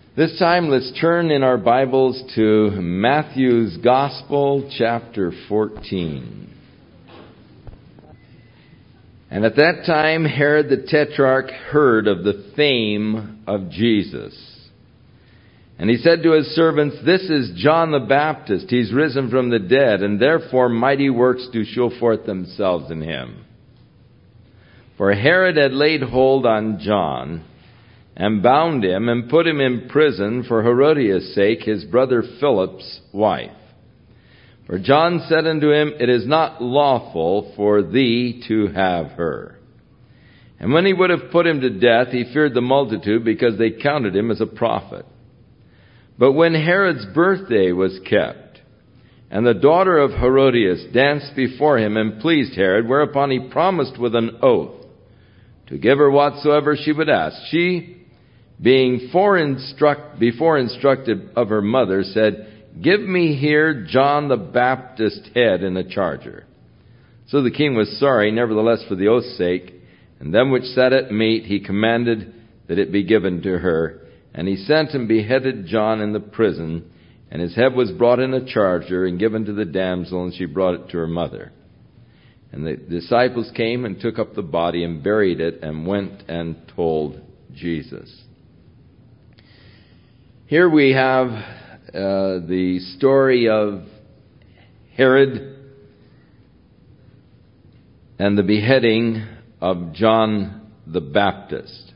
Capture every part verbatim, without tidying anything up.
This time, let's turn in our Bibles to Matthew's Gospel, chapter fourteen. And at that time, Herod the Tetrarch heard of the fame of Jesus. And he said to his servants, "This is John the Baptist. He's risen from the dead, and therefore mighty works do show forth themselves in him." For Herod had laid hold on John, and bound him, and put him in prison for Herodias' sake, his brother Philip's wife. For John said unto him, "It is not lawful for thee to have her." And when he would have put him to death, he feared the multitude, because they counted him as a prophet. But when Herod's birthday was kept, and the daughter of Herodias danced before him and pleased Herod, whereupon he promised with an oath to give her whatsoever she would ask, she, being foreinstruct, before instructed of her mother, said, "Give me here John the Baptist's head in a charger." So the king was sorry, nevertheless for the oath's sake, and them which sat at meat he commanded that it be given to her. And he sent and beheaded John in the prison, and his head was brought in a charger and given to the damsel, and she brought it to her mother. And the disciples came and took up the body and buried it, and went and told Jesus. Here we have uh, the story of Herod and the beheading of John the Baptist.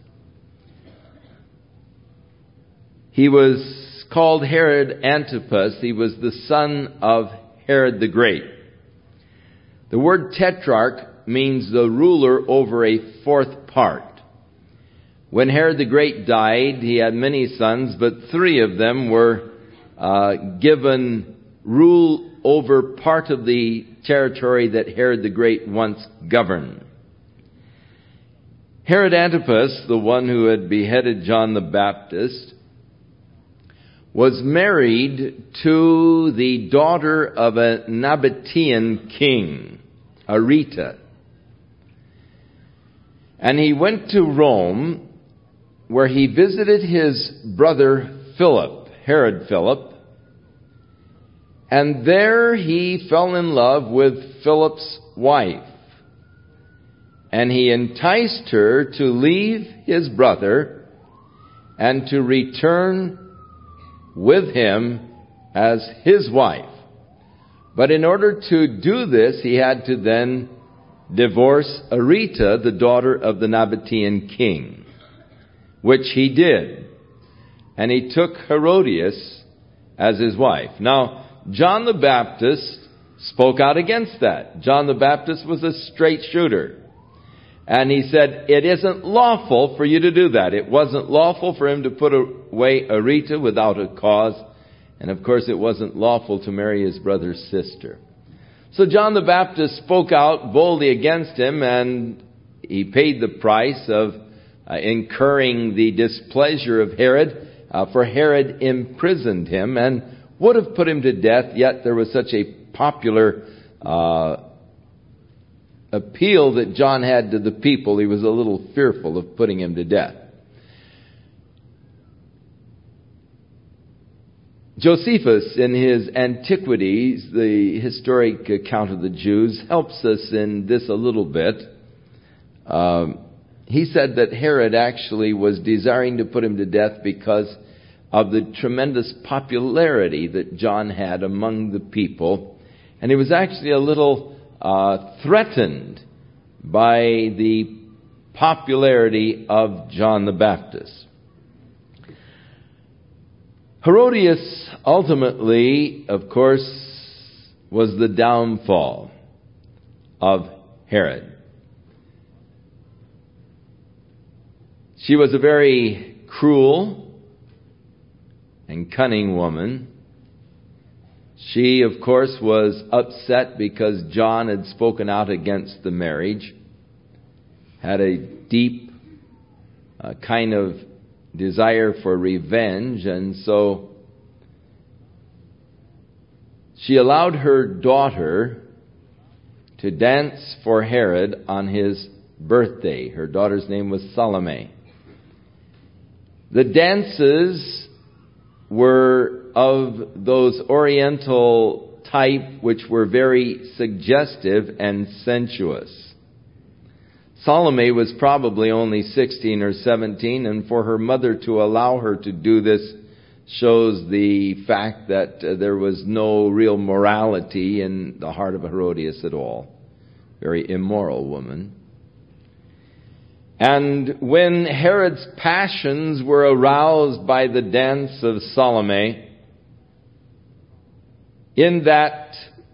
He was called Herod Antipas. He was the son of Herod the Great. The word tetrarch means the ruler over a fourth part. When Herod the Great died, he had many sons, but three of them were uh, given rule over part of the territory that Herod the Great once governed. Herod Antipas, the one who had beheaded John the Baptist, was married to the daughter of a Nabatean king, Areta. And he went to Rome, where he visited his brother Philip, Herod Philip, and there he fell in love with Philip's wife. And he enticed her to leave his brother and to return with him as his wife. But in order to do this, he had to then divorce Areta, the daughter of the Nabatean king, which he did. And he took Herodias as his wife. Now, John the Baptist spoke out against that. John the Baptist was a straight shooter. And he said, it isn't lawful for you to do that. It wasn't lawful for him to put away Areta without a cause. And of course, it wasn't lawful to marry his brother's sister. So John the Baptist spoke out boldly against him, and he paid the price of uh, incurring the displeasure of Herod, uh, for Herod imprisoned him and would have put him to death, yet there was such a popular uh appeal that John had to the people, he was a little fearful of putting him to death. Josephus, in his Antiquities, the historic account of the Jews, helps us in this a little bit. Um, he said that Herod actually was desiring to put him to death because of the tremendous popularity that John had among the people. And he was actually a little Uh, threatened by the popularity of John the Baptist. Herodias ultimately, of course, was the downfall of Herod. She was a very cruel and cunning woman. She, of course, was upset because John had spoken out against the marriage, had a deep uh, kind of desire for revenge, and so she allowed her daughter to dance for Herod on his birthday. Her daughter's name was Salome. The dances were of those Oriental type which were very suggestive and sensuous. Salome was probably only sixteen or seventeen, and for her mother to allow her to do this shows the fact that uh, there was no real morality in the heart of Herodias at all. Very immoral woman. And when Herod's passions were aroused by the dance of Salome, in that,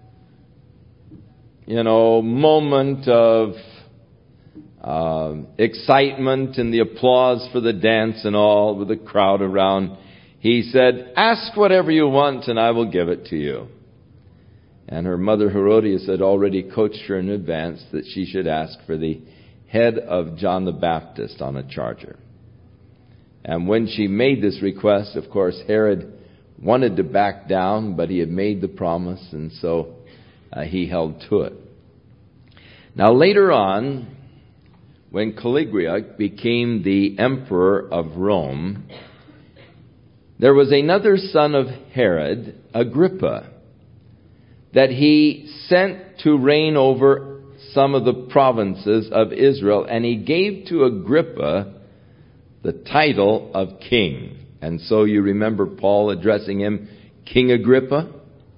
you know, moment of uh, excitement and the applause for the dance and all, with the crowd around, he said, "Ask whatever you want and I will give it to you." And her mother Herodias had already coached her in advance that she should ask for the head of John the Baptist on a charger. And when she made this request, of course, Herod wanted to back down, but he had made the promise, and so uh, he held to it. Now later on, when Caligula became the emperor of Rome, there was another son of Herod, Agrippa, that he sent to reign over some of the provinces of Israel, and he gave to Agrippa the title of king. And so you remember Paul addressing him, King Agrippa.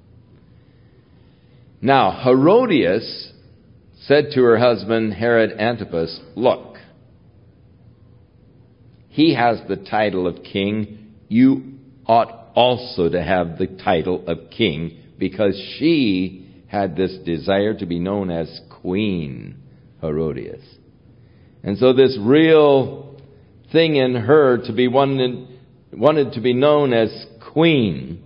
Now, Herodias said to her husband, Herod Antipas, "Look, he has the title of king. You ought also to have the title of king," because she had this desire to be known as Queen Herodias. And so this real thing in her to be wanted, wanted to be known as Queen,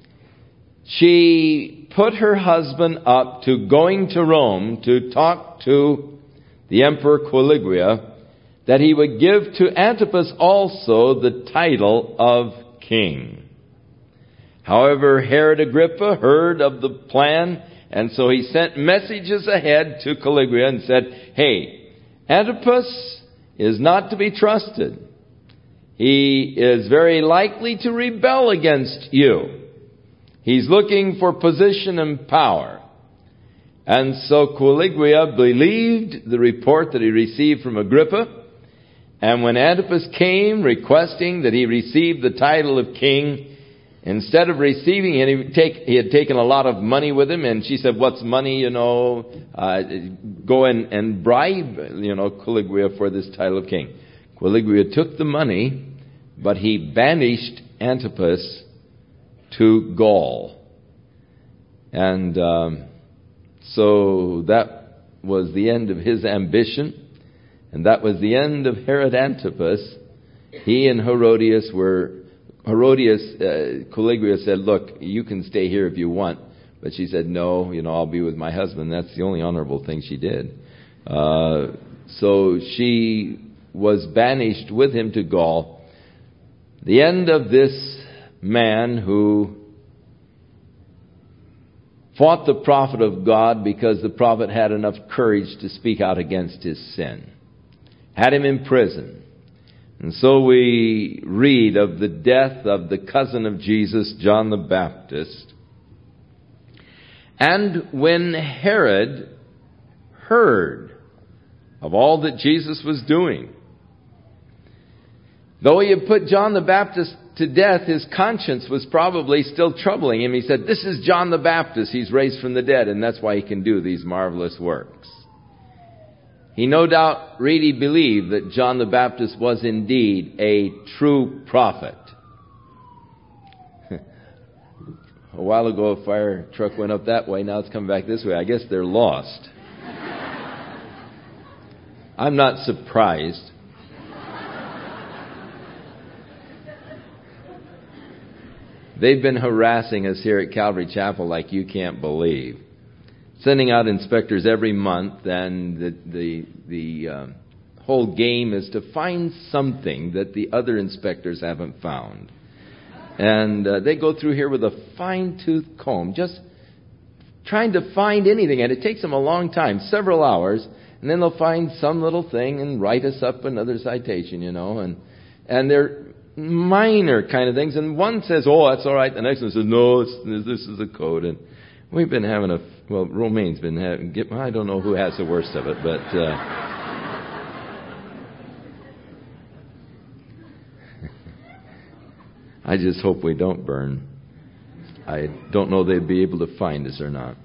she put her husband up to going to Rome to talk to the Emperor Caligula that he would give to Antipas also the title of king. However, Herod Agrippa heard of the plan, and so he sent messages ahead to Caligula and said, "Hey, Antipas is not to be trusted. He is very likely to rebel against you. He's looking for position and power." And so Caligula believed the report that he received from Agrippa. And when Antipas came requesting that he receive the title of king, instead of receiving it, he, take, he had taken a lot of money with him. And she said, "What's money, you know, uh, go and, and bribe, you know, Caligula for this title of king." Caligula took the money, but he banished Antipas to Gaul. And um, so that was the end of his ambition. And that was the end of Herod Antipas. He and Herodias were, Herodias, uh, Caligula said, "Look, you can stay here if you want." But she said, "No, you know, I'll be with my husband." That's the only honorable thing she did. Uh, so she was banished with him to Gaul. The end of this man who fought the prophet of God because the prophet had enough courage to speak out against his sin. Had him in prison. And so we read of the death of the cousin of Jesus, John the Baptist. And when Herod heard of all that Jesus was doing, though he had put John the Baptist to death, his conscience was probably still troubling him. He said, "This is John the Baptist. He's raised from the dead, and that's why he can do these marvelous works." He no doubt really believed that John the Baptist was indeed a true prophet. A while ago, a fire truck went up that way. Now it's coming back this way. I guess they're lost. I'm not surprised. They've been harassing us here at Calvary Chapel like you can't believe. Sending out inspectors every month, and the the, the um, whole game is to find something that the other inspectors haven't found. And uh, they go through here with a fine-tooth comb, just trying to find anything. And it takes them a long time, several hours. And then they'll find some little thing and write us up another citation, you know. And and they're minor kind of things. And one says, oh, that's all right. The next one says, no, it's, this is a code. And we've been having a, well, Romaine's been having, I don't know who has the worst of it, but... Uh, I just hope we don't burn. I don't know they'd be able to find us or not.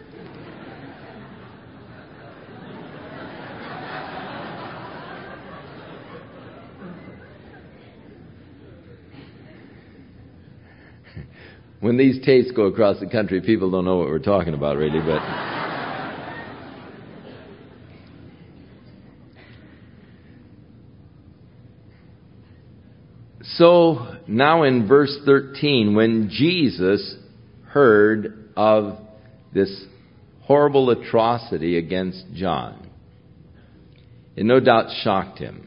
When these tapes go across the country, people don't know what we're talking about really, but... So, now in verse thirteen, when Jesus heard of this horrible atrocity against John, it no doubt shocked him.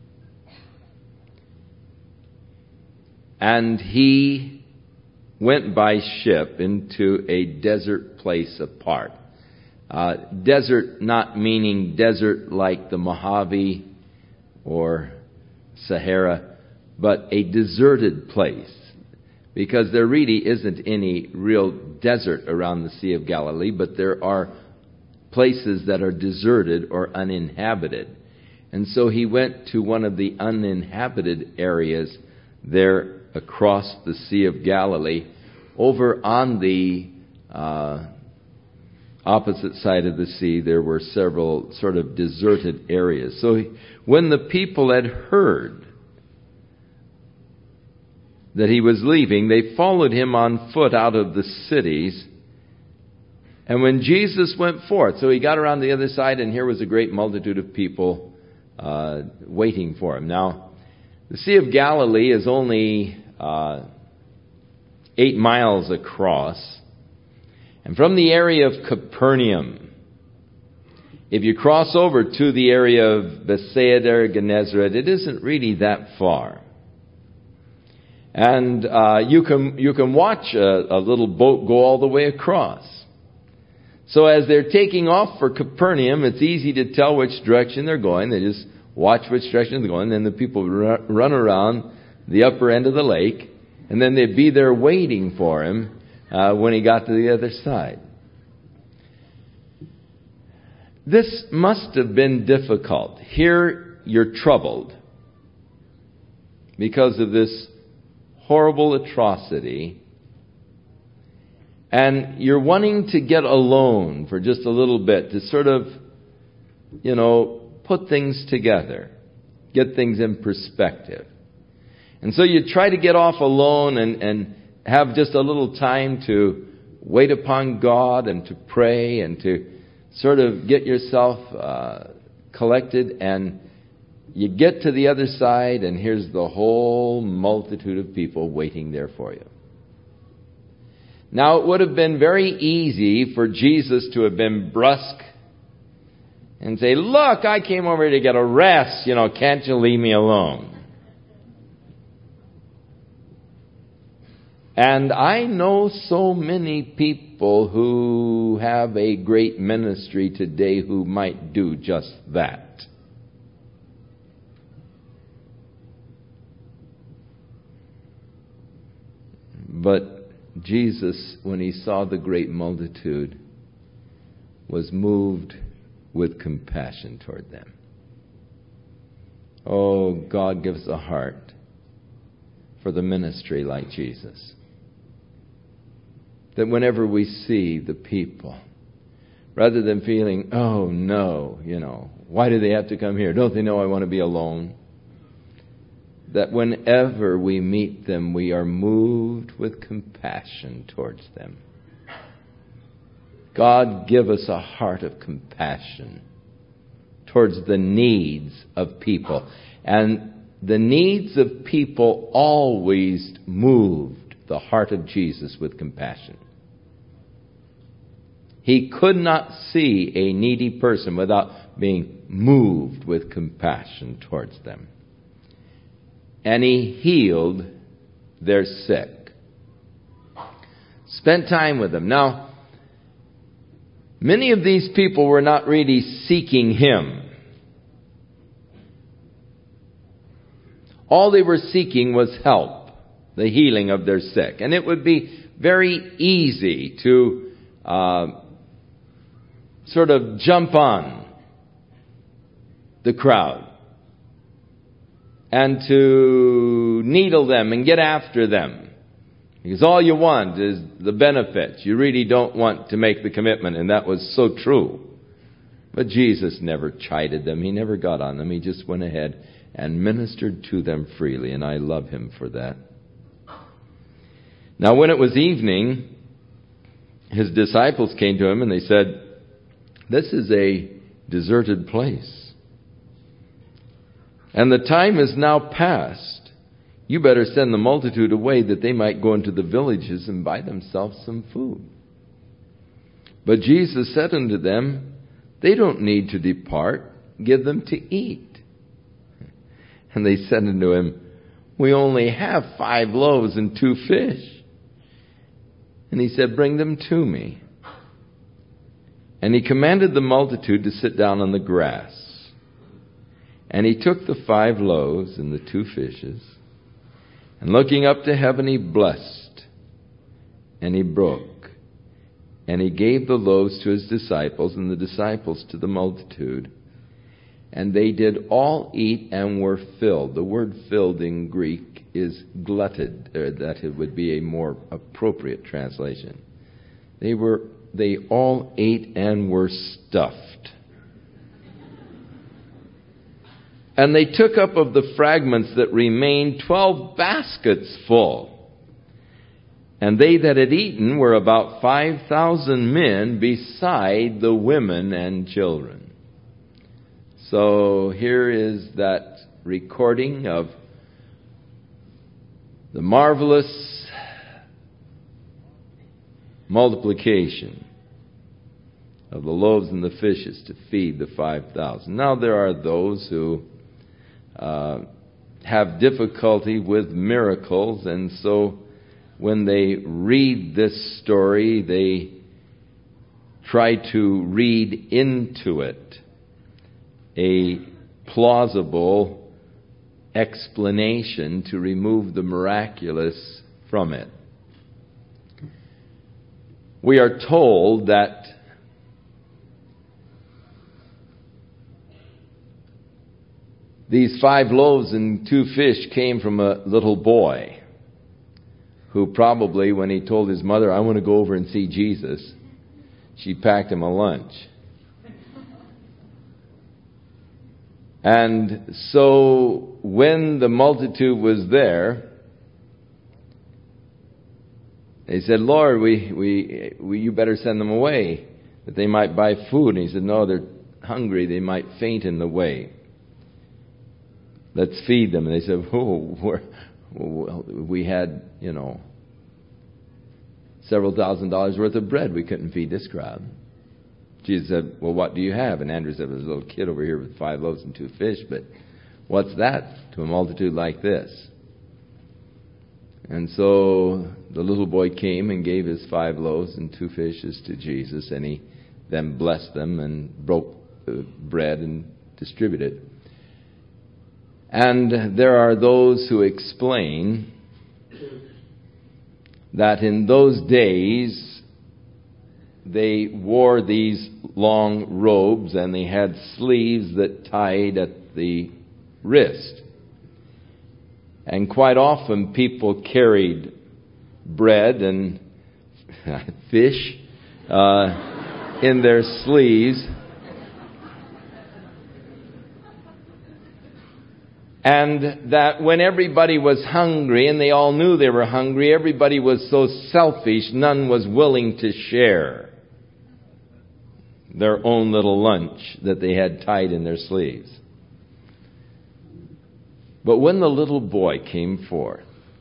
And he went by ship into a desert place apart. Uh, desert not meaning desert like the Mojave or Sahara, but a deserted place, because there really isn't any real desert around the Sea of Galilee, but there are places that are deserted or uninhabited. And so he went to one of the uninhabited areas there across the Sea of Galilee. Over on the uh, opposite side of the sea, there were several sort of deserted areas. So he, when the people had heard that he was leaving, they followed him on foot out of the cities. And when Jesus went forth, so he got around the other side, and here was a great multitude of people uh, waiting for him. Now, the Sea of Galilee is only uh, eight miles across. And from the area of Capernaum, if you cross over to the area of Bethsaida or Gennesaret, it isn't really that far. And uh, you can you can watch a, a little boat go all the way across. So as they're taking off for Capernaum, it's easy to tell which direction they're going. They just watch which direction they're going. Then the people run around the upper end of the lake. And then they'd be there waiting for him uh, when he got to the other side. This must have been difficult. Here you're troubled because of this horrible atrocity, and you're wanting to get alone for just a little bit to sort of, you know, put things together, get things in perspective. And so you try to get off alone and, and have just a little time to wait upon God and to pray and to sort of get yourself uh, collected, and you get to the other side, and here's the whole multitude of people waiting there for you. Now, it would have been very easy for Jesus to have been brusque and say, look, I came over to get a rest. You know, can't you leave me alone? And I know so many people who have a great ministry today who might do just that. But Jesus, when he saw the great multitude, was moved with compassion toward them. Oh, God gives a heart for the ministry like Jesus. That whenever we see the people, rather than feeling, oh no, you know, why do they have to come here? Don't they know I want to be alone? That whenever we meet them, we are moved with compassion towards them. God, give us a heart of compassion towards the needs of people. And the needs of people always moved the heart of Jesus with compassion. He could not see a needy person without being moved with compassion towards them. And he healed their sick. Spent time with them. Now, many of these people were not really seeking him. All they were seeking was help, the healing of their sick. And it would be very easy to uh, sort of jump on the crowd and to needle them and get after them. Because all you want is the benefits. You really don't want to make the commitment, and that was so true. But Jesus never chided them. He never got on them. He just went ahead and ministered to them freely, and I love him for that. Now, when it was evening, his disciples came to him and they said, "This is a deserted place, and the time is now past. You better send the multitude away that they might go into the villages and buy themselves some food." But Jesus said unto them, "They don't need to depart. Give them to eat." And they said unto him, "We only have five loaves and two fish." And he said, "Bring them to me." And he commanded the multitude to sit down on the grass. And he took the five loaves and the two fishes, and looking up to heaven, he blessed, and he broke, and he gave the loaves to his disciples, and the disciples to the multitude. And they did all eat and were filled. The word filled in Greek is glutted, or that it would be a more appropriate translation. They were, they all ate and were stuffed. And they took up of the fragments that remained twelve baskets full. And they that had eaten were about five thousand men, beside the women and children. So here is that recording of the marvelous multiplication of the loaves and the fishes to feed the five thousand. Now there are those who uh, have difficulty with miracles, and so when they read this story, they try to read into it a plausible explanation to remove the miraculous from it. We are told that these five loaves and two fish came from a little boy who probably, when he told his mother, "I want to go over and see Jesus," she packed him a lunch. And so when the multitude was there, they said, "Lord, we, we, we, you better send them away that they might buy food." And he said, "No, they're hungry. They might faint in the way. Let's feed them." And they said, "Oh, we're, well, we had, you know, several thousand dollars worth of bread. We couldn't feed this crowd." Jesus said, "Well, what do you have?" And Andrew said, "There's a little kid over here with five loaves and two fish, but what's that to a multitude like this?" And so the little boy came and gave his five loaves and two fishes to Jesus, and he then blessed them and broke the bread and distributed it. And there are those who explain that in those days they wore these long robes and they had sleeves that tied at the wrist. And quite often people carried bread and fish uh, in their sleeves. And that when everybody was hungry, and they all knew they were hungry, everybody was so selfish, none was willing to share their own little lunch that they had tied in their sleeves. But when the little boy came forth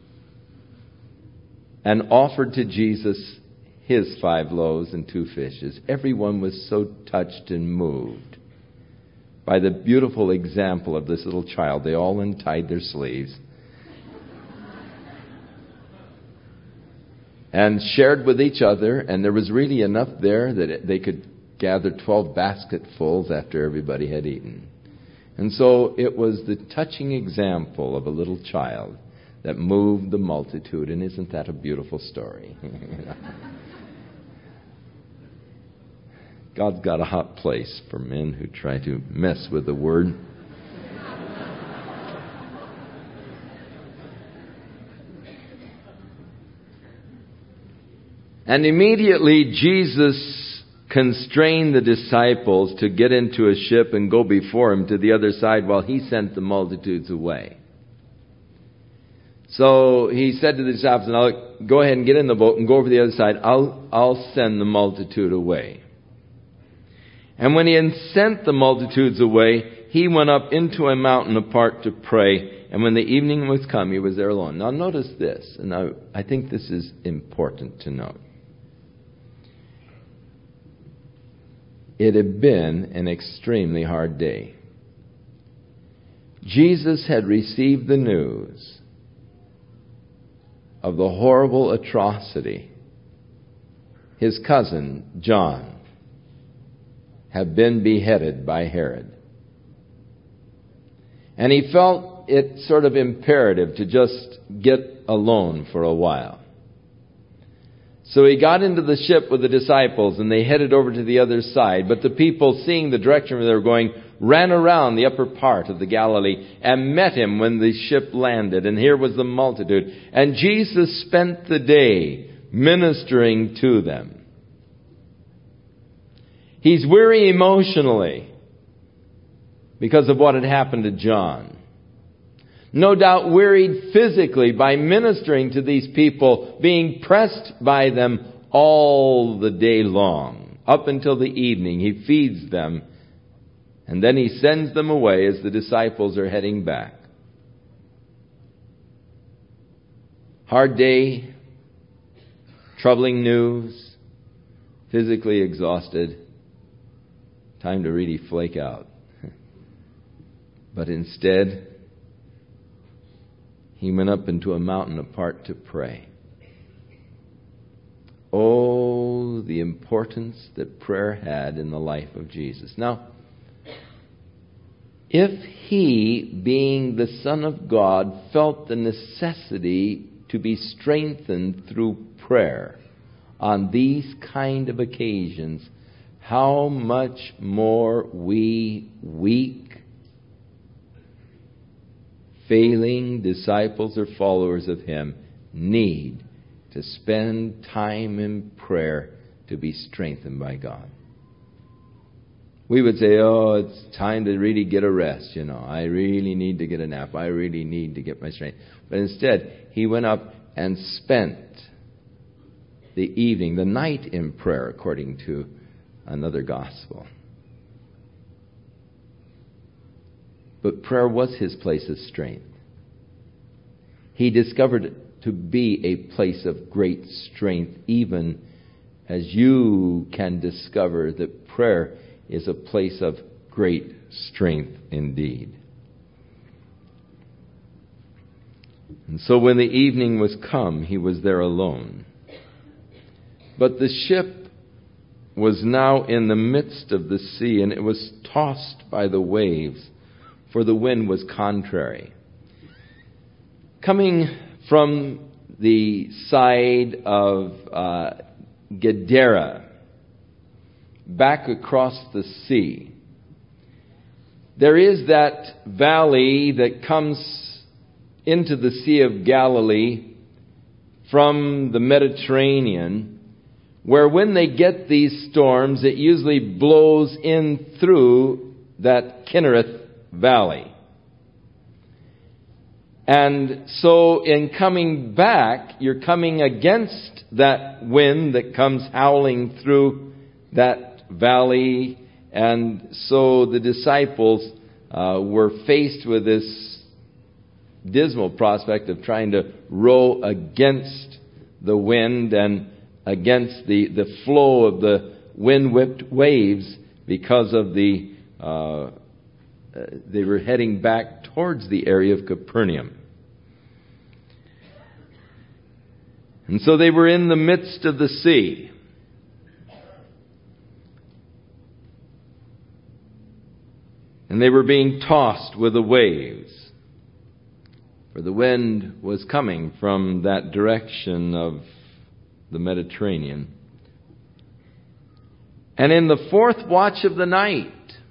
and offered to Jesus his five loaves and two fishes, everyone was so touched and moved by the beautiful example of this little child. They all untied their sleeves and shared with each other, and there was really enough there that they could gather twelve basketfuls after everybody had eaten. And so it was the touching example of a little child that moved the multitude. And isn't that a beautiful story? God's got a hot place for men who try to mess with the Word. And immediately Jesus constrained the disciples to get into a ship and go before him to the other side while he sent the multitudes away. So he said to the disciples, "Now go ahead and get in the boat and go over the other side. I'll, I'll send the multitude away." And when he had sent the multitudes away, he went up into a mountain apart to pray. And when the evening was come, he was there alone. Now notice this, and I, I think this is important to note. It had been an extremely hard day. Jesus had received the news of the horrible atrocity. His cousin, John, had been beheaded by Herod. And he felt it sort of imperative to just get alone for a while. So he got into the ship with the disciples and they headed over to the other side. But the people, seeing the direction where they were going, ran around the upper part of the Galilee and met him when the ship landed. And here was the multitude. And Jesus spent the day ministering to them. He's weary emotionally because of what had happened to John. No doubt wearied physically by ministering to these people, being pressed by them all the day long. Up until the evening, he feeds them, and then he sends them away as the disciples are heading back. Hard day, troubling news, physically exhausted, time to really flake out. But instead, he went up into a mountain apart to pray. Oh, the importance that prayer had in the life of Jesus. Now, if he, being the Son of God, felt the necessity to be strengthened through prayer on these kind of occasions, how much more we weak, failing disciples or followers of him need to spend time in prayer to be strengthened by God. We would say, oh, it's time to really get a rest, you know. I really need to get a nap. I really need to get my strength. But instead, he went up and spent the evening, the night in prayer, according to another gospel. But prayer was his place of strength. He discovered it to be a place of great strength, even as you can discover that prayer is a place of great strength indeed. And so when the evening was come, he was there alone. But the ship was now in the midst of the sea, and it was tossed by the waves, for the wind was contrary. Coming from the side of uh, Gadara, back across the sea, there is that valley that comes into the Sea of Galilee from the Mediterranean, where when they get these storms, it usually blows in through that Kinnereth Valley. And so in coming back, you're coming against that wind that comes howling through that valley. And so the disciples uh, were faced with this dismal prospect of trying to row against the wind and against the, the flow of the wind-whipped waves because of the uh, Uh, they were heading back towards the area of Capernaum. And so they were in the midst of the sea. and they were being tossed with the waves. For the wind was coming from that direction of the Mediterranean. And in the fourth watch of the night,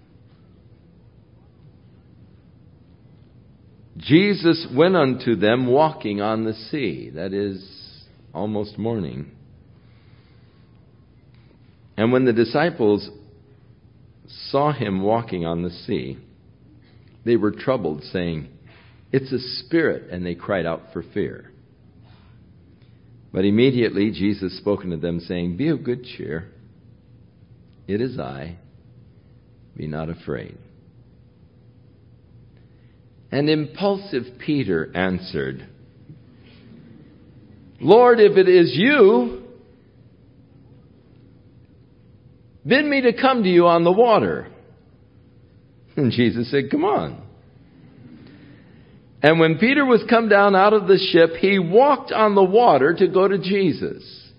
Jesus went unto them walking on the sea. That is almost morning. And when the disciples saw him walking on the sea, they were troubled, saying, "It's a spirit," and they cried out for fear. But immediately Jesus spoke unto them, saying, "Be of good cheer. It is I. Be not afraid." And impulsive Peter answered, "Lord, if it is you, bid me to come to you on the water." And Jesus said, "Come on." And when Peter was come down out of the ship, he walked on the water to go to Jesus.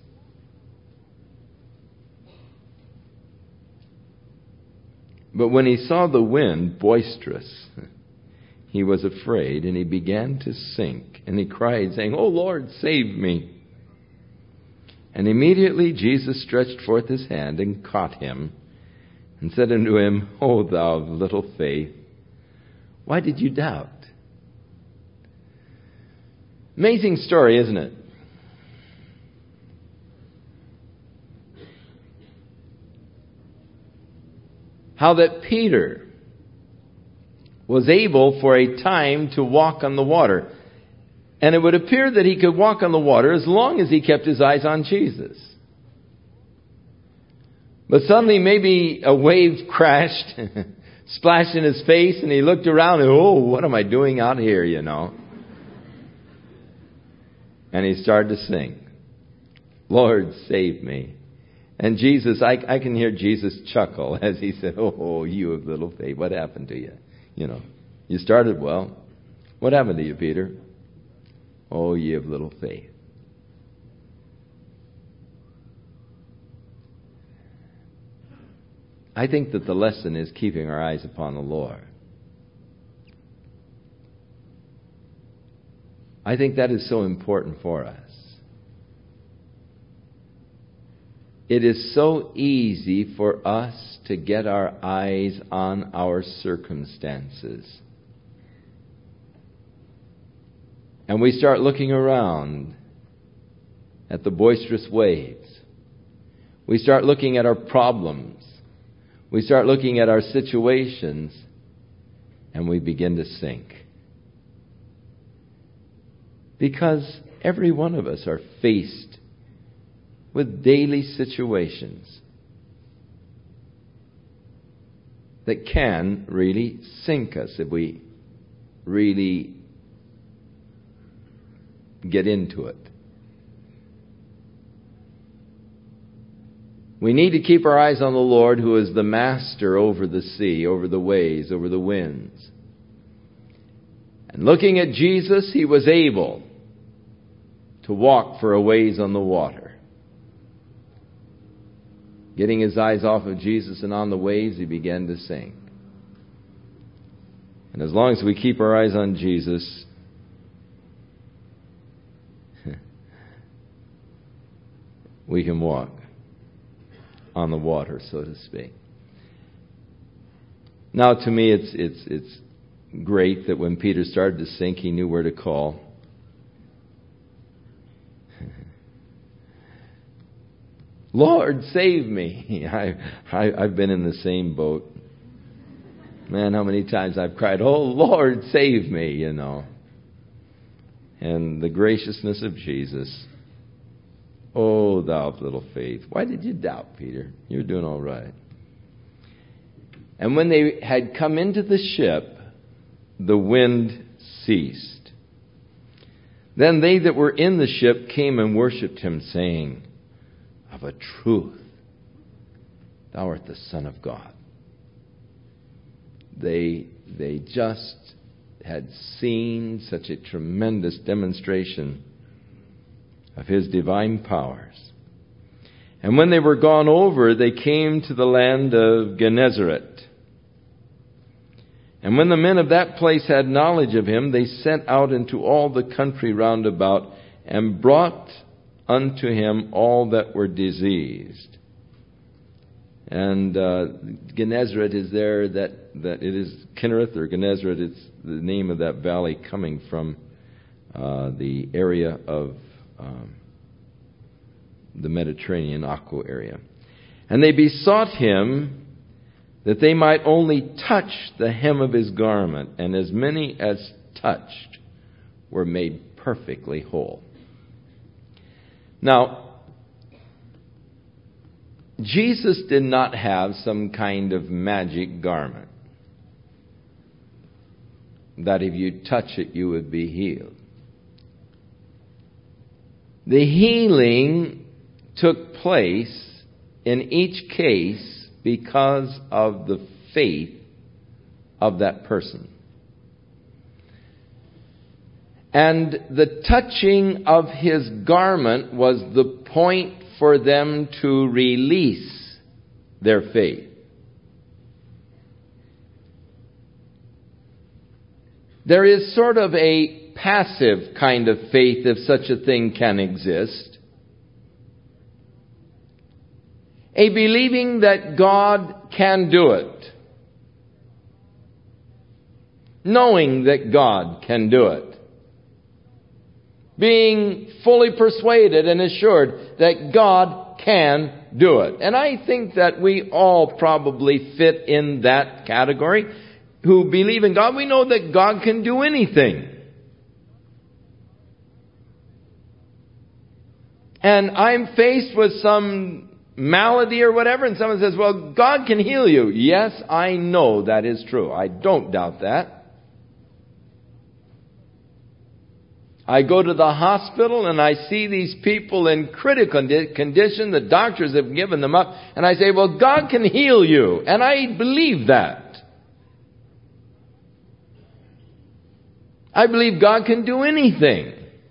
But when he saw the wind boisterous, he was afraid, and he began to sink. And he cried, saying, "O Lord, save me." And immediately Jesus stretched forth his hand and caught him, and said unto him, "O thou of little faith, why did you doubt?" Amazing story, isn't it? How that Peter was able for a time to walk on the water. And it would appear that he could walk on the water as long as he kept his eyes on Jesus. But suddenly maybe a wave crashed, splashed in his face, and he looked around and, "Oh, what am I doing out here, you know?" And he started to sing, "Lord, save me." And Jesus, I, I can hear Jesus chuckle as he said, "Oh, you of little faith, what happened to you? You know, you started well. What happened to you, Peter? Oh, ye of little faith." I think that the lesson is keeping our eyes upon the Lord. I think that is so important for us. It is so easy for us to get our eyes on our circumstances. And we start looking around at the boisterous waves. We start looking at our problems. We start looking at our situations, and we begin to sink. Because every one of us are faced with daily situations that can really sink us if we really get into it. We need to keep our eyes on the Lord, who is the master over the sea, over the waves, over the winds. And looking at Jesus, he was able to walk for a ways on the water. Getting his eyes off of Jesus and on the waves, he began to sink. And as long as we keep our eyes on Jesus, we can walk on the water, so to speak. Now, to me, it's it's it's great that when Peter started to sink, he knew where to call. Lord, save me. I, I, I've been in the same boat. Man, how many times I've cried, "Oh, Lord, save me," you know. And the graciousness of Jesus. "Oh, thou of little faith, why did you doubt, Peter? You're doing all right." And when they had come into the ship, the wind ceased. Then they that were in the ship came and worshipped him, saying, "Of a truth, thou art the Son of God." They, they just had seen such a tremendous demonstration of his divine powers. And when they were gone over, they came to the land of Gennesaret. And when the men of that place had knowledge of him, they sent out into all the country round about, and brought unto him all that were diseased. And uh, Gennesaret is there, that, that it is Kinnereth or Gennesaret, it's the name of that valley coming from uh, the area of um, the Mediterranean Aqua area. And they besought him that they might only touch the hem of his garment, and as many as touched were made perfectly whole. Now, Jesus did not have some kind of magic garment that if you touch it, you would be healed. The healing took place in each case because of the faith of that person. And the touching of his garment was the point for them to release their faith. There is sort of a passive kind of faith, if such a thing can exist. A believing that God can do it. Knowing that God can do it. Being fully persuaded and assured that God can do it. And I think that we all probably fit in that category who believe in God. We know that God can do anything. And I'm faced with some malady or whatever, and someone says, well, God can heal you. Yes, I know that is true. I don't doubt that. I go to the hospital and I see these people in critical condition. The doctors have given them up. And I say, well, God can heal you. And I believe that. I believe God can do anything.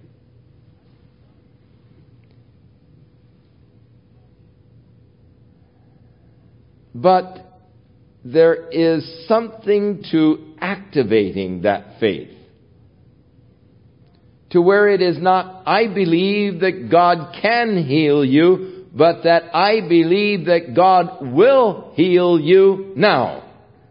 But there is something to activating that faith. To where it is not, I believe that God can heal you, but that I believe that God will heal you now.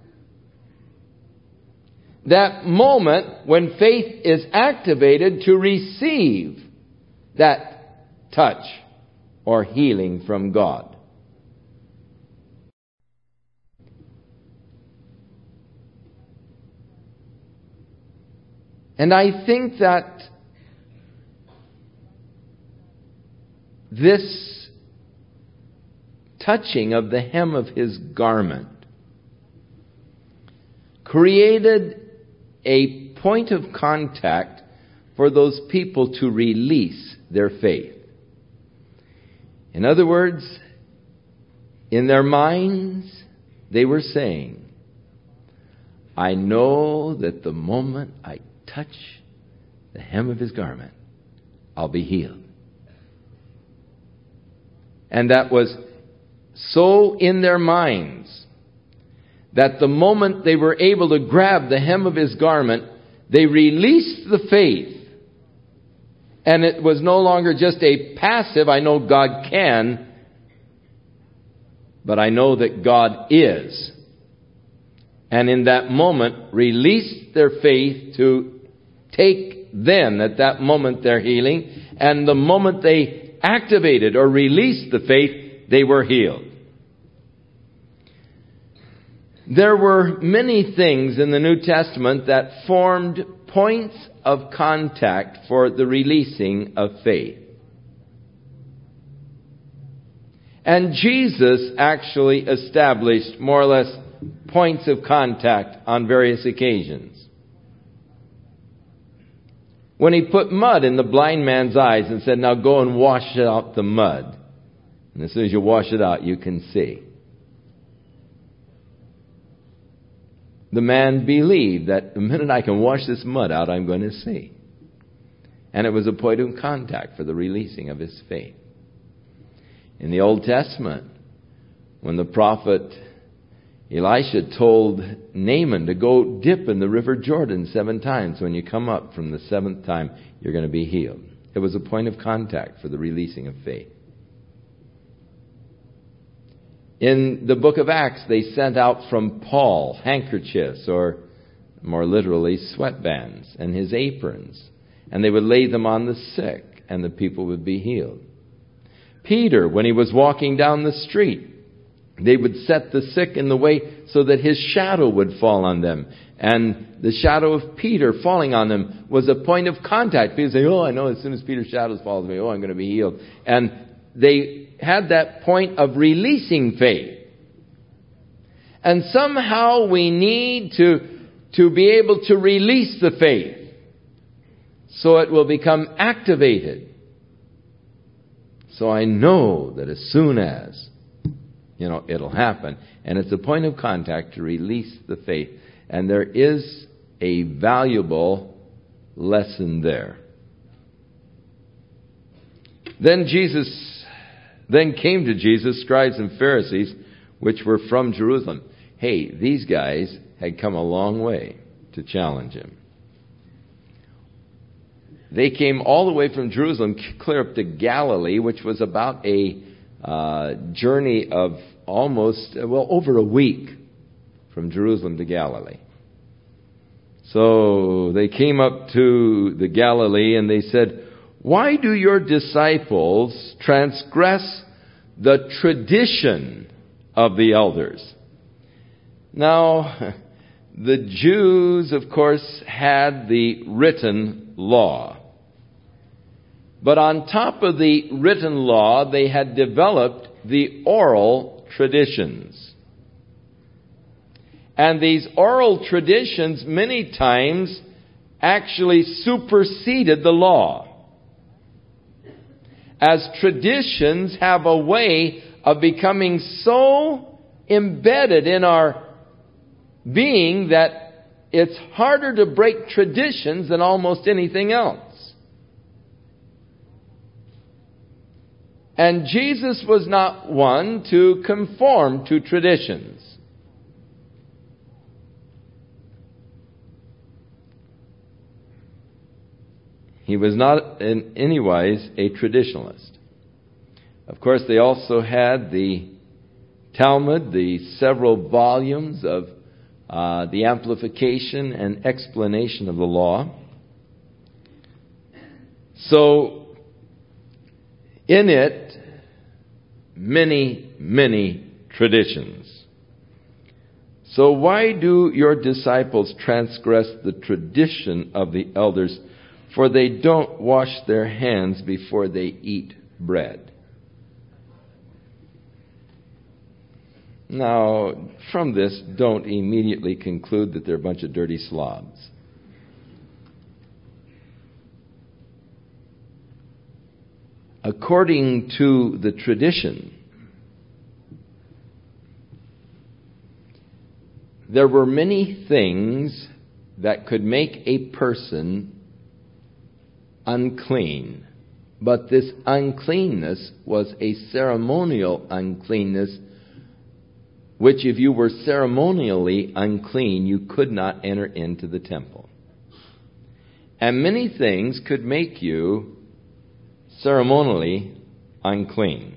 That moment when faith is activated to receive that touch or healing from God. And I think that this touching of the hem of his garment created a point of contact for those people to release their faith. In other words, in their minds, they were saying, I know that the moment I touch the hem of his garment, I'll be healed. And that was so in their minds that the moment they were able to grab the hem of his garment, they released the faith. And it was no longer just a passive, I know God can, but I know that God is. And in that moment, released their faith to take then, at that moment, their healing. And the moment they activated or released the faith, they were healed. There were many things in the New Testament that formed points of contact for the releasing of faith. And Jesus actually established more or less points of contact on various occasions. When he put mud in the blind man's eyes and said, now go and wash out the mud. And as soon as you wash it out, you can see. The man believed that the minute I can wash this mud out, I'm going to see. And it was a point of contact for the releasing of his faith. In the Old Testament, when the prophet Elisha told Naaman to go dip in the river Jordan seven times. When you come up from the seventh time, you're going to be healed. It was a point of contact for the releasing of faith. In the book of Acts, they sent out from Paul handkerchiefs, or more literally, sweatbands, and his aprons. And they would lay them on the sick, and the people would be healed. Peter, when he was walking down the street, they would set the sick in the way so that his shadow would fall on them. And the shadow of Peter falling on them was a point of contact. People say, oh, I know as soon as Peter's shadow falls on me, oh, I'm going to be healed. And they had that point of releasing faith. And somehow we need to, to be able to release the faith so it will become activated. So I know that as soon as, you know, it'll happen. And it's a point of contact to release the faith. And there is a valuable lesson there. Then Jesus, then came to Jesus scribes and Pharisees, which were from Jerusalem. Hey, these guys had come a long way to challenge him. They came all the way from Jerusalem, clear up to Galilee, which was about a uh, journey of almost, well, over a week from Jerusalem to Galilee. So they came up to the Galilee and they said, why do your disciples transgress the tradition of the elders? Now, the Jews, of course, had the written law. But on top of the written law, they had developed the oral traditions. And these oral traditions many times actually superseded the law. As traditions have a way of becoming so embedded in our being that it's harder to break traditions than almost anything else. And Jesus was not one to conform to traditions. He was not in any wise a traditionalist. Of course, they also had the Talmud, the several volumes of uh, the amplification and explanation of the law. So, in it, many, many traditions. So why do your disciples transgress the tradition of the elders? For they don't wash their hands before they eat bread. Now, from this, don't immediately conclude that they're a bunch of dirty slobs. According to the tradition, there were many things that could make a person unclean. But this uncleanness was a ceremonial uncleanness, which if you were ceremonially unclean, you could not enter into the temple. And many things could make you ceremonially unclean.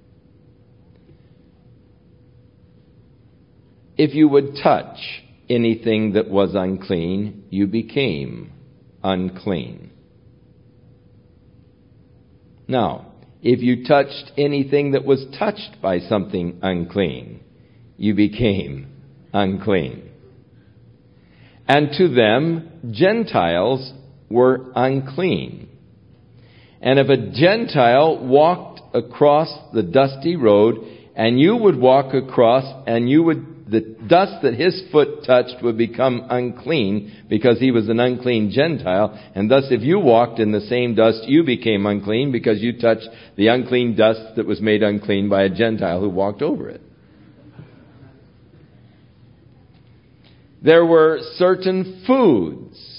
If you would touch anything that was unclean, you became unclean. Now, if you touched anything that was touched by something unclean, you became unclean. And to them, Gentiles were unclean. And if a Gentile walked across the dusty road, and you would walk across, and you would, the dust that his foot touched would become unclean because he was an unclean Gentile. And thus, if you walked in the same dust, you became unclean because you touched the unclean dust that was made unclean by a Gentile who walked over it. There were certain foods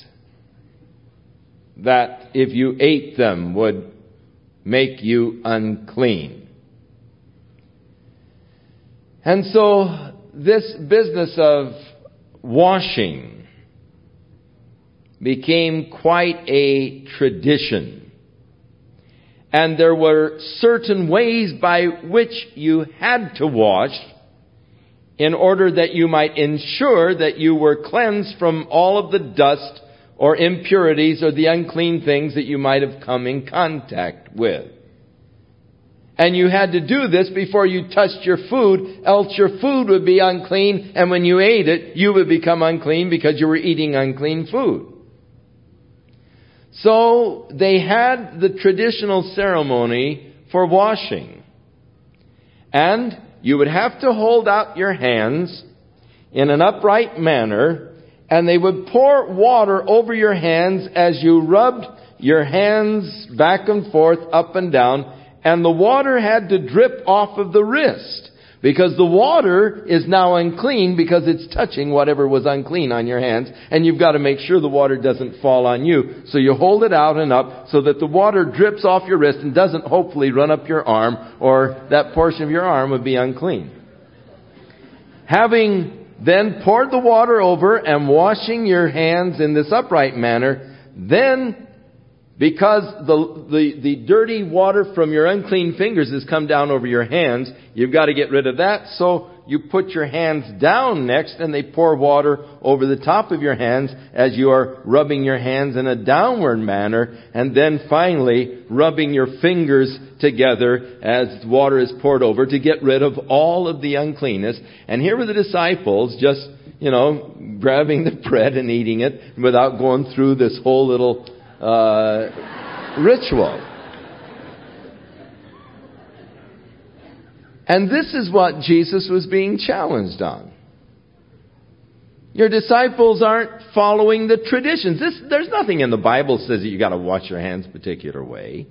that if you ate them would make you unclean. And so this business of washing became quite a tradition. And there were certain ways by which you had to wash in order that you might ensure that you were cleansed from all of the dust or impurities or the unclean things that you might have come in contact with. And you had to do this before you touched your food, else your food would be unclean, and when you ate it, you would become unclean because you were eating unclean food. So they had the traditional ceremony for washing. And you would have to hold out your hands in an upright manner, and they would pour water over your hands as you rubbed your hands back and forth, up and down, and the water had to drip off of the wrist, because the water is now unclean because it's touching whatever was unclean on your hands, and you've got to make sure the water doesn't fall on you. So you hold it out and up so that the water drips off your wrist and doesn't hopefully run up your arm, or that portion of your arm would be unclean. Having then poured the water over and washing your hands in this upright manner, then because the, the, the dirty water from your unclean fingers has come down over your hands, you've got to get rid of that. So you put your hands down next, and they pour water over the top of your hands as you are rubbing your hands in a downward manner. And then finally rubbing your fingers together as water is poured over to get rid of all of the uncleanness. And here were the disciples just, you know, grabbing the bread and eating it without going through this whole little Uh, ritual. And this is what Jesus was being challenged on. Your disciples aren't following the traditions. This, there's nothing in the Bible that says that you got to wash your hands a particular way.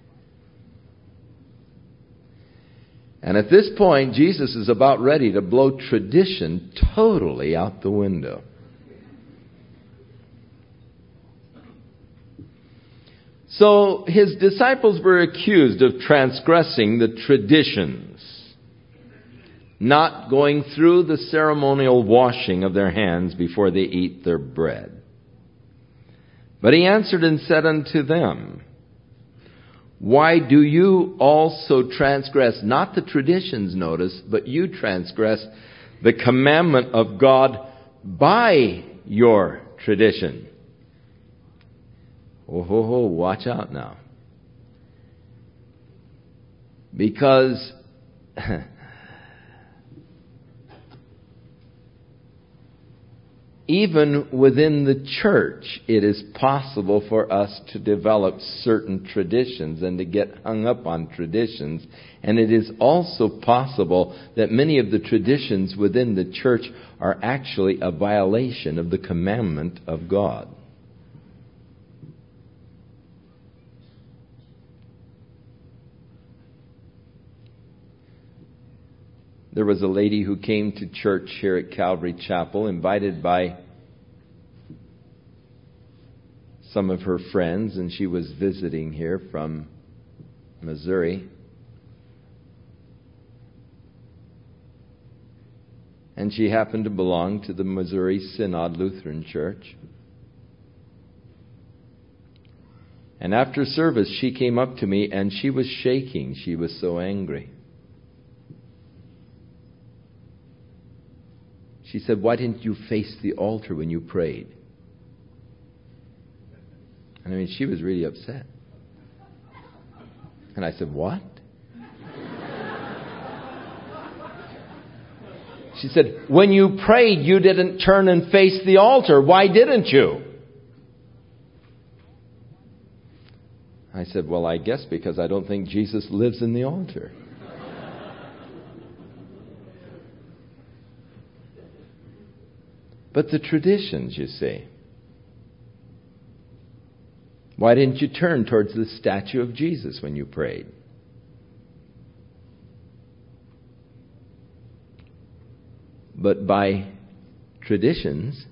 And at this point, Jesus is about ready to blow tradition totally out the window. So his disciples were accused of transgressing the traditions, not going through the ceremonial washing of their hands before they eat their bread. But he answered and said unto them, why do you also transgress, not the traditions, notice, but you transgress the commandment of God by your tradition? Oh, ho, ho, watch out now. Because even within the church, it is possible for us to develop certain traditions and to get hung up on traditions. And it is also possible that many of the traditions within the church are actually a violation of the commandment of God. There was a lady who came to church here at Calvary Chapel, invited by some of her friends, and she was visiting here from Missouri. And she happened to belong to the Missouri Synod Lutheran Church. And after service, she came up to me and she was shaking. She was so angry. She said, why didn't you face the altar when you prayed? And I mean, she was really upset. And I said, what? She said, when you prayed, you didn't turn and face the altar. Why didn't you? I said, well, I guess because I don't think Jesus lives in the altar. But the traditions, you see. Why didn't you turn towards the statue of Jesus when you prayed? But by traditions,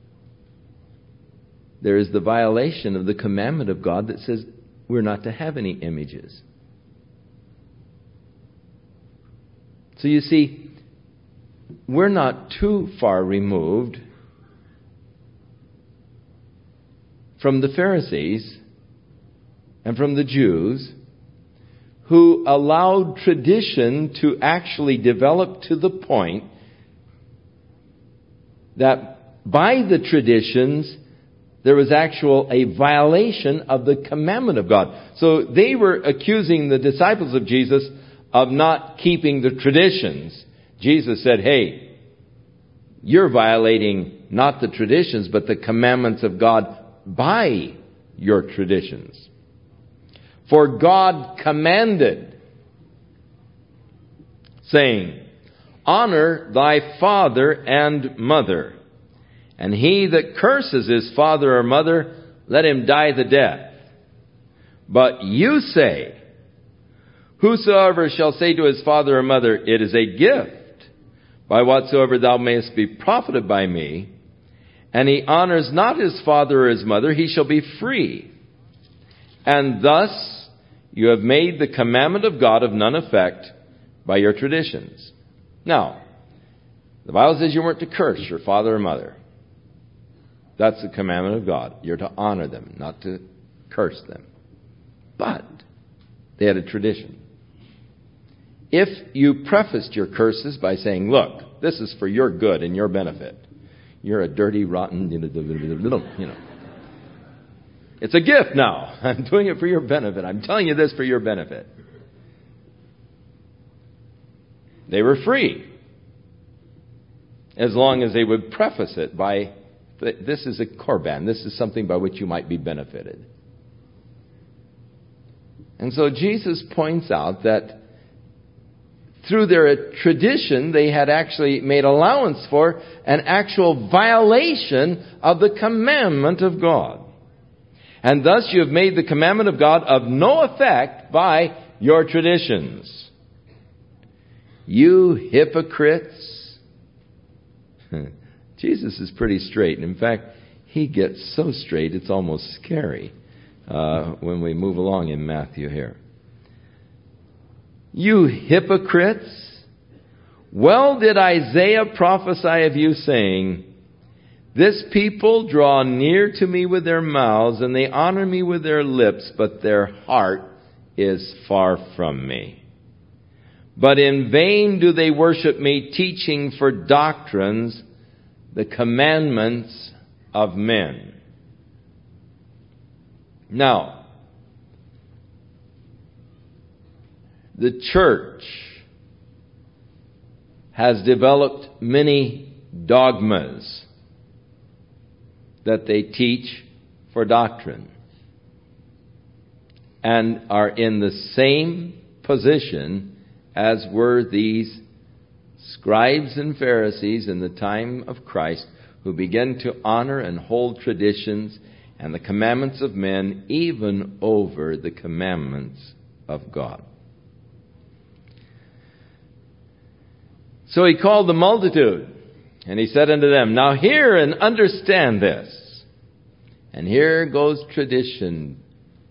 there is the violation of the commandment of God that says we're not to have any images. So you see, we're not too far removed from the Pharisees and from the Jews who allowed tradition to actually develop to the point that by the traditions there was actual a violation of the commandment of God. So they were accusing the disciples of Jesus of not keeping the traditions. Jesus said, hey, you're violating not the traditions, but the commandments of God by your traditions. For God commanded, saying, honor thy father and mother, and he that curses his father or mother, let him die the death. But you say, whosoever shall say to his father or mother, it is a gift, by whatsoever thou mayest be profited by me, and he honors not his father or his mother, he shall be free. And thus you have made the commandment of God of none effect by your traditions. Now, the Bible says you weren't to curse your father or mother. That's the commandment of God. You're to honor them, not to curse them. But they had a tradition. If you prefaced your curses by saying, look, this is for your good and your benefit. You're a dirty, rotten, you know. It's a gift now. I'm doing it for your benefit. I'm telling you this for your benefit. They were free. As long as they would preface it by, this is a korban. This is something by which you might be benefited. And so Jesus points out that through their tradition, they had actually made allowance for an actual violation of the commandment of God. And thus you have made the commandment of God of no effect by your traditions. You hypocrites. Jesus is pretty straight. In fact, he gets so straight it's almost scary uh, when we move along in Matthew here. You hypocrites. Well did Isaiah prophesy of you, saying, this people draw near to me with their mouths, and they honor me with their lips, but their heart is far from me. But in vain do they worship me, teaching for doctrines the commandments of men. Now, the church has developed many dogmas that they teach for doctrine, and are in the same position as were these scribes and Pharisees in the time of Christ, who began to honor and hold traditions and the commandments of men even over the commandments of God. So he called the multitude, and he said unto them, now hear and understand this. And here goes tradition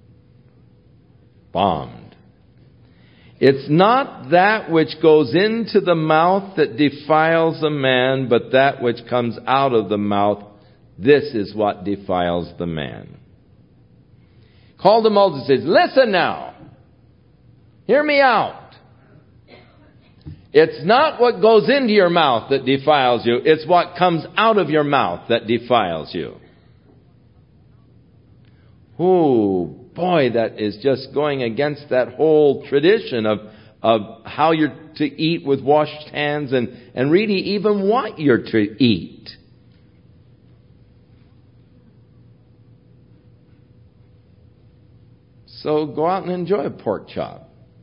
bombed. It's not that which goes into the mouth that defiles a man, but that which comes out of the mouth, this is what defiles the man. Called the multitude, says, listen now. Hear me out. It's not what goes into your mouth that defiles you. It's what comes out of your mouth that defiles you. Oh, boy, that is just going against that whole tradition of, of how you're to eat with washed hands and, and really even what you're to eat. So go out and enjoy a pork chop.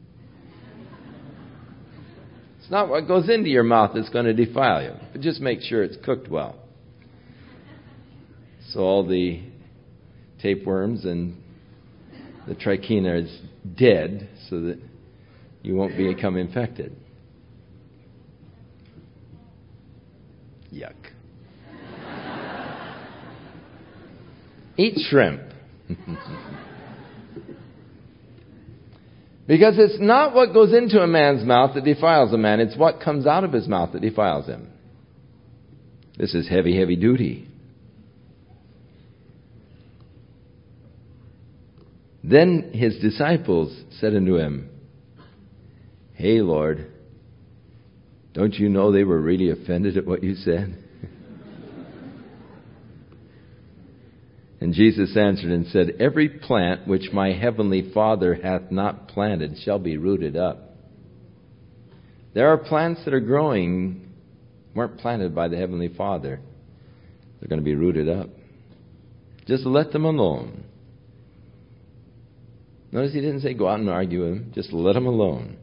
It's not what goes into your mouth that's going to defile you. But just make sure it's cooked well. So all the tapeworms and the trichina is dead so that you won't become infected. Yuck. Eat shrimp. Because it's not what goes into a man's mouth that defiles a man. It's what comes out of his mouth that defiles him. This is heavy, heavy duty. Then his disciples said unto him, Hey, Lord, don't you know they were really offended at what you said? And Jesus answered and said, Every plant which my heavenly Father hath not planted shall be rooted up. There are plants that are growing, weren't planted by the heavenly Father. They're going to be rooted up. Just let them alone. Notice he didn't say go out and argue with them. Just let them alone.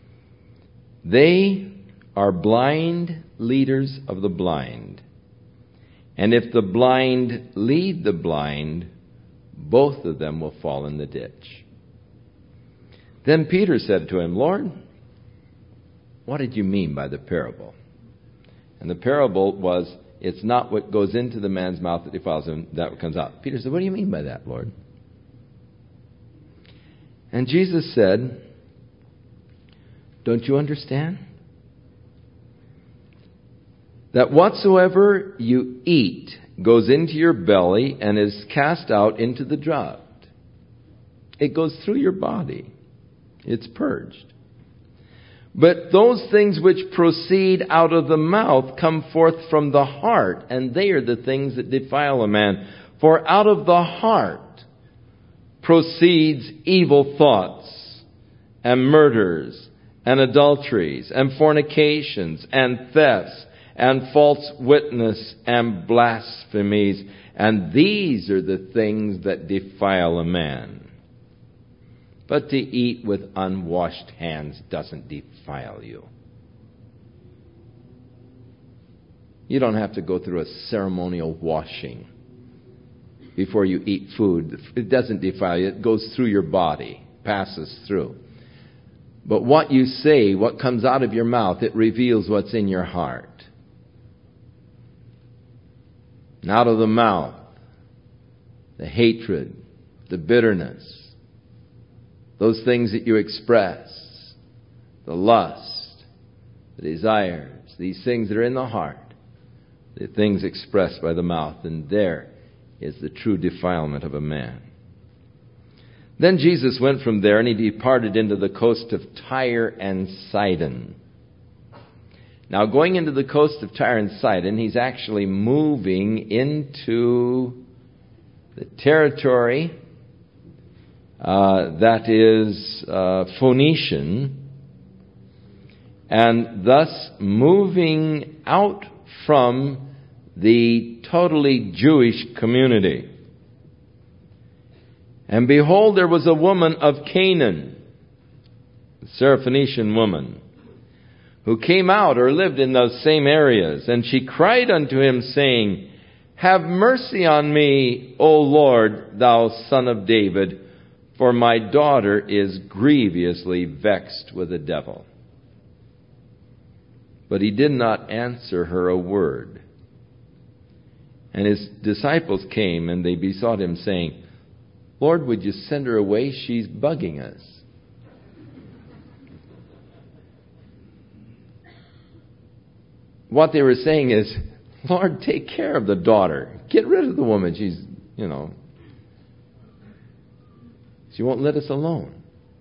They are blind leaders of the blind. And if the blind lead the blind, both of them will fall in the ditch. Then Peter said to him, Lord, what did you mean by the parable? And the parable was, it's not what goes into the man's mouth that defiles him, that what comes out. Peter said, what do you mean by that, Lord? And Jesus said, don't you understand? That whatsoever you eat goes into your belly and is cast out into the draught. It goes through your body. It's purged. But those things which proceed out of the mouth come forth from the heart, and they are the things that defile a man. For out of the heart proceeds evil thoughts, and murders, and adulteries, and fornications, and thefts, and false witness, and blasphemies. And these are the things that defile a man. But to eat with unwashed hands doesn't defile you. You don't have to go through a ceremonial washing before you eat food. It doesn't defile you. It goes through your body, passes through. But what you say, what comes out of your mouth, it reveals what's in your heart. And out of the mouth, the hatred, the bitterness, those things that you express, the lust, the desires, these things that are in the heart, the things expressed by the mouth, and there is the true defilement of a man. Then Jesus went from there and he departed into the coast of Tyre and Sidon. Now, going into the coast of Tyre and Sidon, he's actually moving into the territory uh, that is uh, Phoenician, and thus moving out from the totally Jewish community. And behold, there was a woman of Canaan, a Syrophoenician woman, who came out or lived in those same areas. And she cried unto him, saying, Have mercy on me, O Lord, thou Son of David, for my daughter is grievously vexed with a devil. But he did not answer her a word. And his disciples came, and they besought him, saying, Lord, would you send her away? She's bugging us. What they were saying is, Lord, take care of the daughter. Get rid of the woman. She's, you know, she won't let us alone.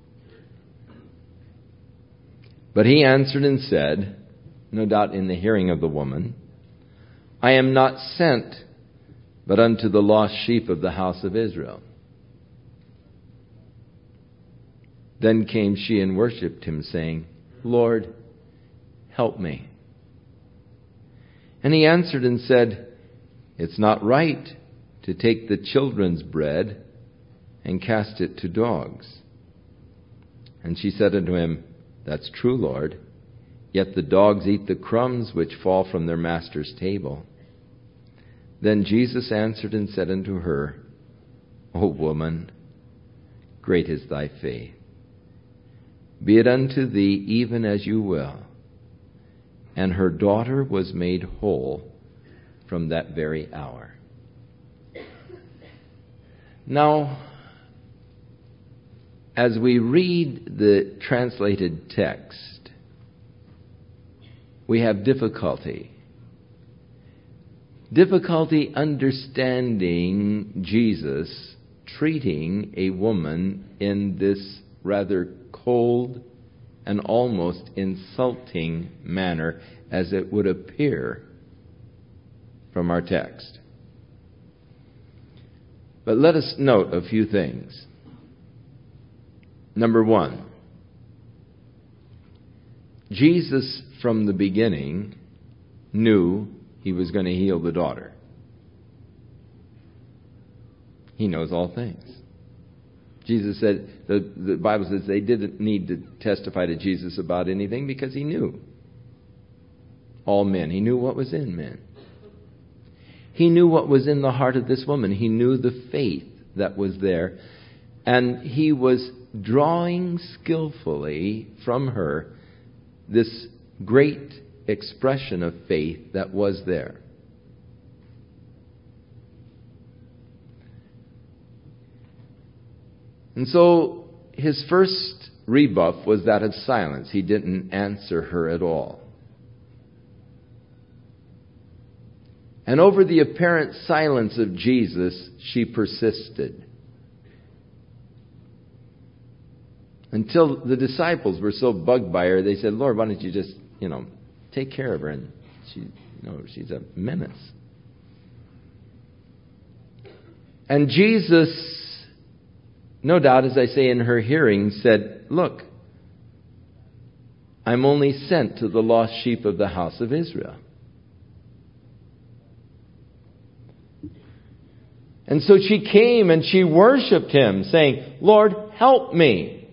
But he answered and said, no doubt in the hearing of the woman, I am not sent but unto the lost sheep of the house of Israel. Then came she and worshipped him, saying, Lord, help me. And he answered and said, It's not right to take the children's bread and cast it to dogs. And she said unto him, That's true, Lord. Yet the dogs eat the crumbs which fall from their master's table. Then Jesus answered and said unto her, O woman, great is thy faith. Be it unto thee even as you will. And her daughter was made whole from that very hour. Now, as we read the translated text, we have difficulty. Difficulty understanding Jesus treating a woman in this rather cold and almost insulting manner, as it would appear from our text. But let us note a few things. Number one, Jesus from the beginning knew he was going to heal the daughter. He knows all things. Jesus said, the, the Bible says they didn't need to testify to Jesus about anything because he knew all men. He knew what was in men. He knew what was in the heart of this woman. He knew the faith that was there. And he was drawing skillfully from her this great expression of faith that was there. And so his first rebuff was that of silence. He didn't answer her at all. And over the apparent silence of Jesus, she persisted. Until the disciples were so bugged by her, they said, Lord, why don't you just, you know, take care of her? And she, you know, she's a menace. And Jesus, no doubt, as I say, in her hearing, said, look, I'm only sent to the lost sheep of the house of Israel. And so she came and she worshipped him, saying, Lord, help me.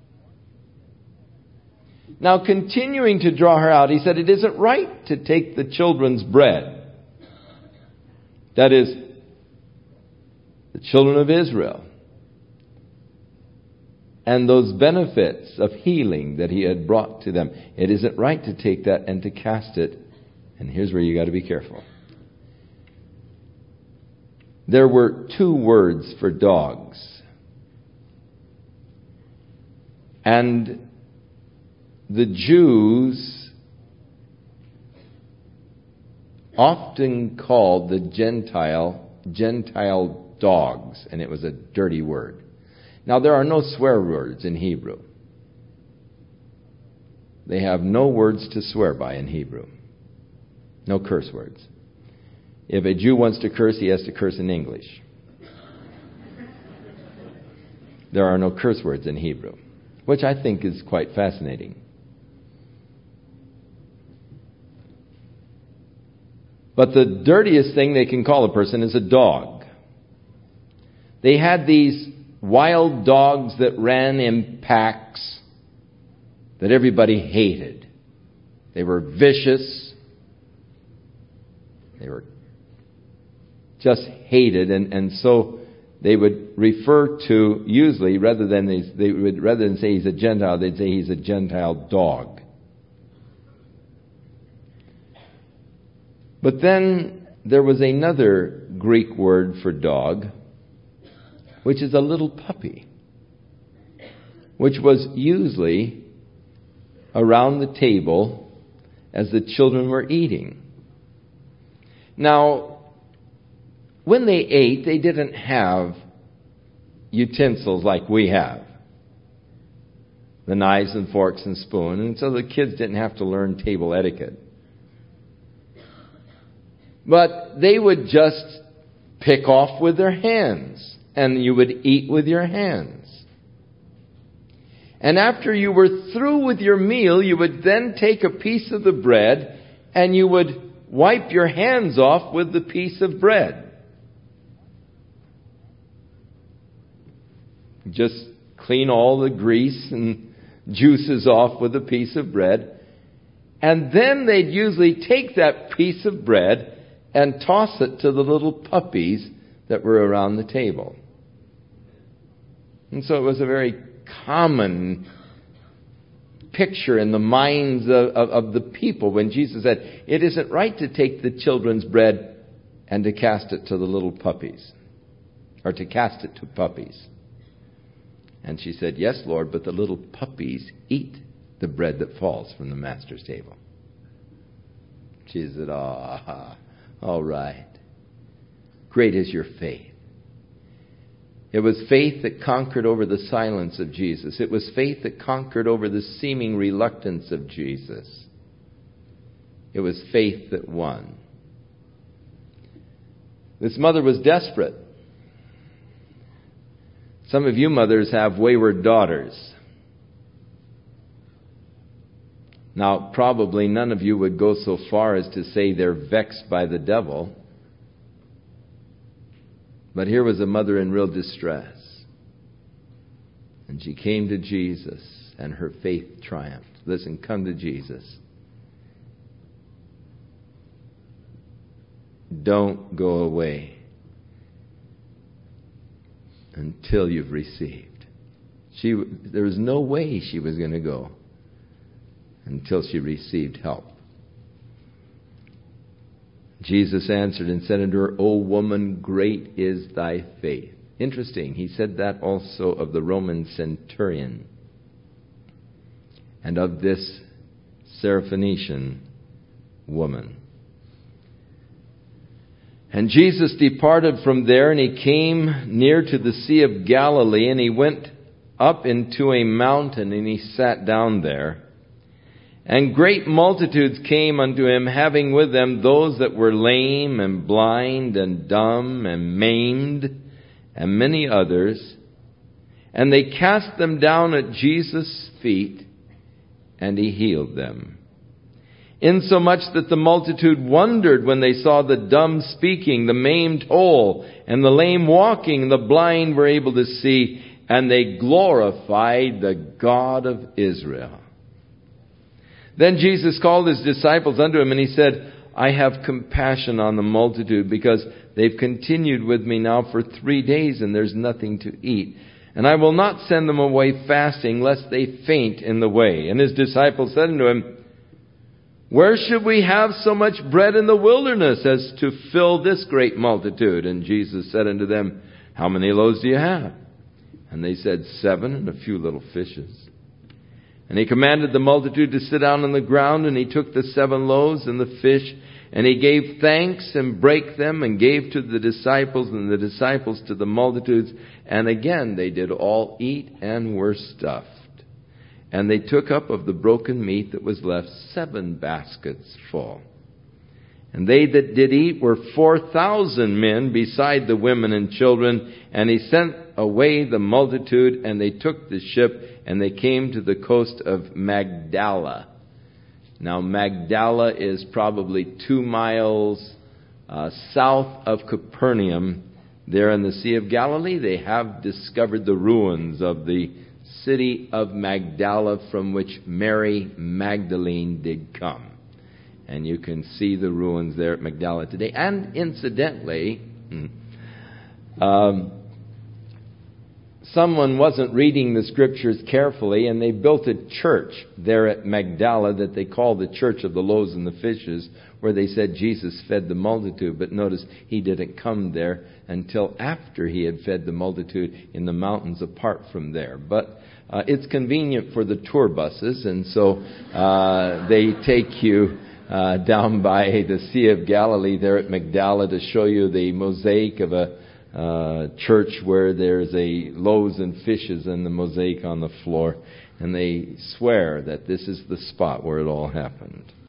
Now, continuing to draw her out, he said, it isn't right to take the children's bread. That is, the children of Israel. And those benefits of healing that he had brought to them. It isn't right to take that and to cast it. And here's where you got to be careful. There were two words for dogs. And the Jews often called the Gentile, Gentile dogs. And it was a dirty word. Now, there are no swear words in Hebrew. They have no words to swear by in Hebrew. No curse words. If a Jew wants to curse, he has to curse in English. There are no curse words in Hebrew, which I think is quite fascinating. But the dirtiest thing they can call a person is a dog. They had these wild dogs that ran in packs that everybody hated. They were vicious. They were just hated, and, and so they would refer to, usually, rather than they, they would rather than say he's a Gentile, they'd say he's a Gentile dog. But then there was another Greek word for dog, which is a little puppy, which was usually around the table as the children were eating. Now, when they ate, they didn't have utensils like we have. The knives and forks and spoon. And so the kids didn't have to learn table etiquette. But they would just pick off with their hands. And you would eat with your hands. And after you were through with your meal, you would then take a piece of the bread and you would wipe your hands off with the piece of bread. Just clean all the grease and juices off with a piece of bread. And then they'd usually take that piece of bread and toss it to the little puppies that were around the table. And so it was a very common picture in the minds of, of, of the people when Jesus said, it isn't right to take the children's bread and to cast it to the little puppies. Or to cast it to puppies. And she said, "Yes, Lord, but the little puppies eat the bread that falls from the master's table." She said, "Ah, all right. Great is your faith." It was faith that conquered over the silence of Jesus. It was faith that conquered over the seeming reluctance of Jesus. It was faith that won. This mother was desperate. Some of you mothers have wayward daughters. Now, probably none of you would go so far as to say they're vexed by the devil. But here was a mother in real distress. And she came to Jesus, and her faith triumphed. Listen, come to Jesus. Don't go away until you've received. She, there was no way she was going to go until she received help. Jesus answered and said unto her, "O woman, great is thy faith." Interesting. He said that also of the Roman centurion and of this Syrophoenician woman. And Jesus departed from there, and he came near to the Sea of Galilee, and he went up into a mountain, and he sat down there. And great multitudes came unto him, having with them those that were lame and blind and dumb and maimed, and many others. And they cast them down at Jesus' feet, and he healed them. Insomuch that the multitude wondered when they saw the dumb speaking, the maimed whole, and the lame walking, and the blind were able to see, and they glorified the God of Israel. Then Jesus called his disciples unto him, and he said, "I have compassion on the multitude, because they've continued with me now for three days, and there's nothing to eat. And I will not send them away fasting, lest they faint in the way." And his disciples said unto him, "Where should we have so much bread in the wilderness as to fill this great multitude?" And Jesus said unto them, "How many loaves do you have?" And they said, "Seven, and a few little fishes." And he commanded the multitude to sit down on the ground, and he took the seven loaves and the fish, and he gave thanks and brake them, and gave to the disciples, and the disciples to the multitudes. And again they did all eat and were stuffed. And they took up of the broken meat that was left seven baskets full. And they that did eat were four thousand men, beside the women and children. And he sent away the multitude, and they took the ship, and they came to the coast of Magdala. Now, Magdala is probably two miles uh, south of Capernaum. There in the Sea of Galilee, they have discovered the ruins of the city of Magdala, from which Mary Magdalene did come. And you can see the ruins there at Magdala today. And incidentally, um, someone wasn't reading the scriptures carefully, and they built a church there at Magdala that they called the Church of the Loaves and the Fishes, where they said Jesus fed the multitude. But notice, he didn't come there until after he had fed the multitude in the mountains apart from there. But uh, it's convenient for the tour buses, and so uh, they take you uh, down by the Sea of Galilee there at Magdala to show you the mosaic of a Uh, church where there's a loaves and fishes and the mosaic on the floor, and they swear that this is the spot where it all happened.